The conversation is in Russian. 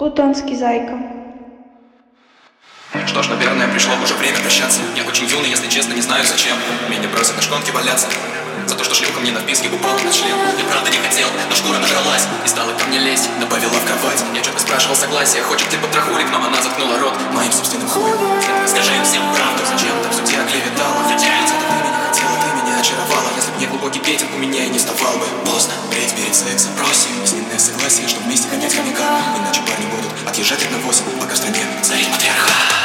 Плутонский зайка. Что ж, наверное, пришло уже время прощаться. Я очень юный, если честно, не знаю зачем. Меня бросят на шконке валяться за то, что шлюха мне на вписке упала на член. Я правда не хотел, но шкура нажралась и стала ко мне лезть, добавила в кровать. Я что-то спрашивал согласия, хочет типа трахулик, но она заткнула рот моим собственным хуем. Скажи им всем правду, зачем так в суде оклеветала? Ведь ты меня хотела, ты меня очаровала. Если б не глубокий петинг, у меня и не вставал бы. Поздно, бредь перед сексом, просим письменное согласие, что вместе конять хомяка. Иначе парни будут отъезжать 1-8, пока в стране царит матриархат.